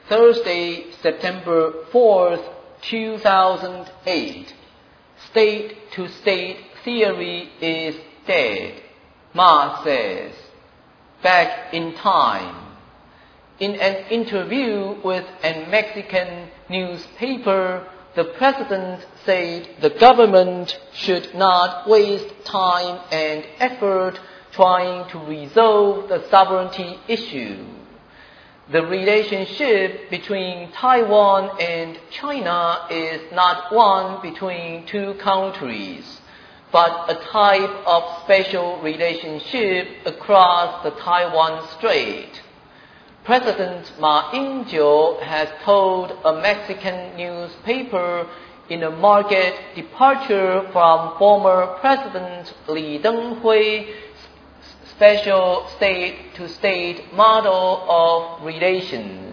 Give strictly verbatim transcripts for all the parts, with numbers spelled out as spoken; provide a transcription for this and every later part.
Thursday, September fourth, two thousand eight. State-to-state theory is dead, Ma says. Back in time. In an interview with a Mexican newspaper, the president said the government should not waste time and effort trying to resolve the sovereignty issue. The relationship between Taiwan and China is not one between two countries, but a type of special relationship across the Taiwan Strait. President Ma Ying-jeou has told a Mexican newspaper in a marked departure from former President Li Denghui's special state-to-state model of relations.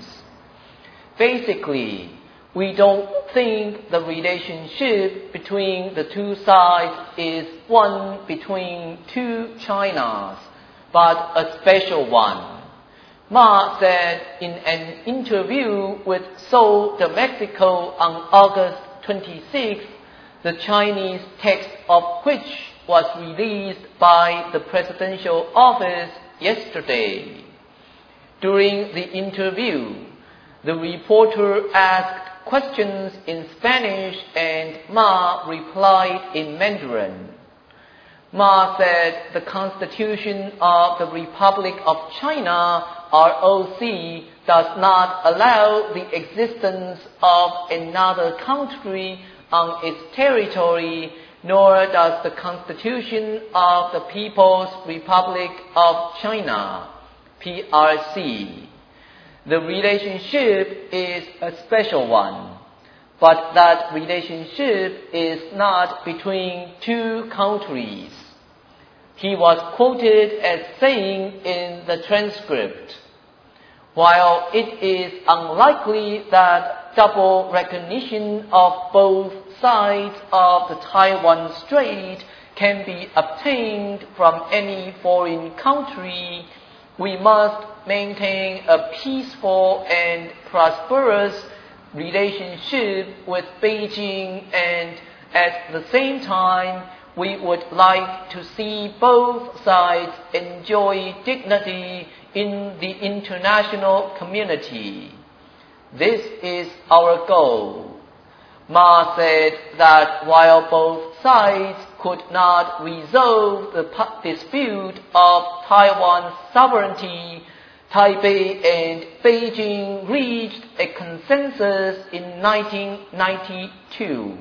Basically, we don't think the relationship between the two sides is one between two Chinas, but a special one. Ma said in an interview with Sol de Mexico on August twenty-sixth, the Chinese text of which was released by the presidential office yesterday. During the interview, the reporter asked questions in Spanish and Ma replied in Mandarin. Ma said the Constitution of the Republic of China, R O C, does not allow the existence of another country on its territory, nor does the Constitution of the People's Republic of China, P R C. The relationship is a special one, but that relationship is not between two countries. He was quoted as saying in the transcript, "While it is unlikely that double recognition of both sides of the Taiwan Strait can be obtained from any foreign country, we must maintain a peaceful and prosperous relationship with Beijing, and at the same time, we would like to see both sides enjoy dignity in the international community. This is our goal." Ma said that while both sides could not resolve the dispute of Taiwan's sovereignty, Taipei and Beijing reached a consensus in nineteen ninety-two.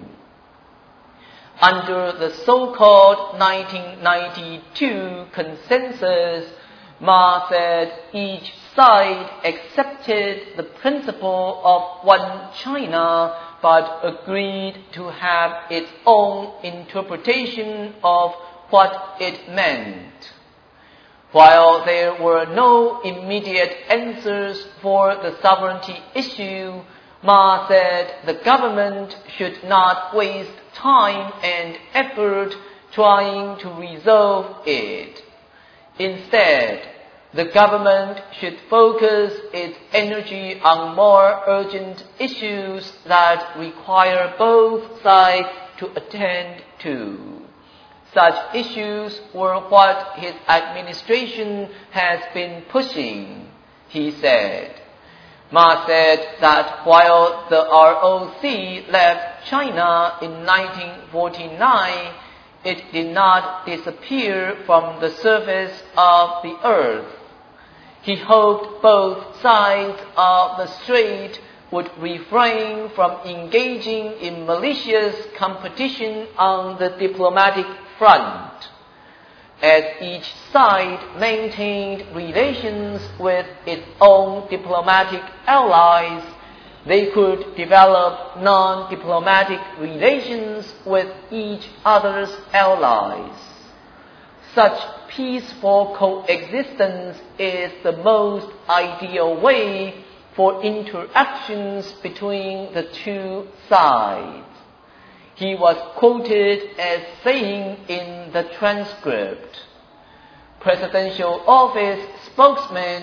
Under the so-called nineteen ninety-two consensus, Ma said each side accepted the principle of one China, but agreed to have its own interpretation of what it meant. While there were no immediate answers for the sovereignty issue, Ma said the government should not waste time and effort trying to resolve it. Instead, the government should focus its energy on more urgent issues that require both sides to attend to. Such issues were what his administration has been pushing, he said. Ma said that while the R O C left China in nineteen forty-nine, it did not disappear from the surface of the earth. He hoped both sides of the strait would refrain from engaging in malicious competition on the diplomatic front. As each side maintained relations with its own diplomatic allies, they could develop non-diplomatic relations with each other's allies. Such peaceful coexistence is the most ideal way for interactions between the two sides. He was quoted as saying in the transcript. Presidential office spokesman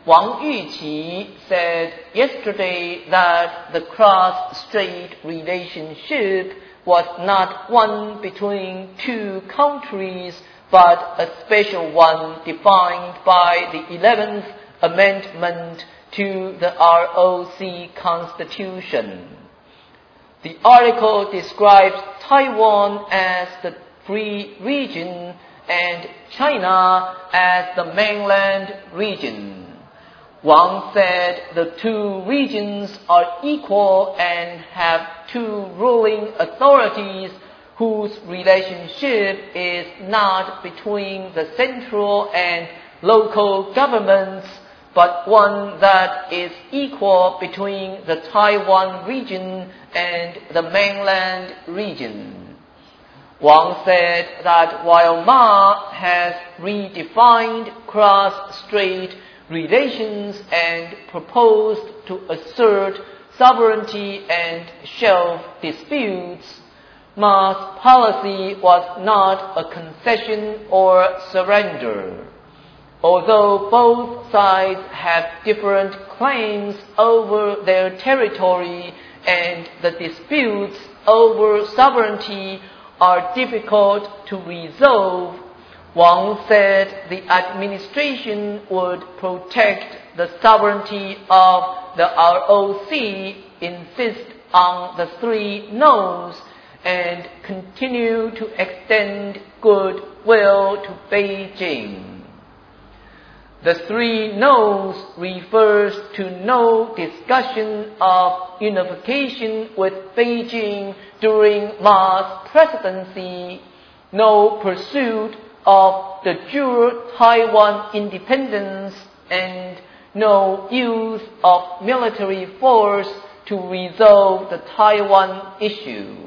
Wang Yuqi said yesterday that the cross-strait relationship was not one between two countries, but a special one defined by the eleventh Amendment to the R O C Constitution. The article describes Taiwan as the free region and China as the mainland region. Wang said the two regions are equal and have two ruling authorities whose relationship is not between the central and local governments, but one that is equal between the Taiwan region and the mainland region. Wang said that while Ma has redefined cross-strait relations and proposed to assert sovereignty and shelve disputes, Ma's policy was not a concession or surrender. Although both sides have different claims over their territory and the disputes over sovereignty are difficult to resolve, Wang said the administration would protect the sovereignty of the R O C, insist on the three no's, and continue to extend goodwill to Beijing. The three no's refers to no discussion of unification with Beijing during Ma's presidency, no pursuit of de jure Taiwan independence, and no use of military force to resolve the Taiwan issue.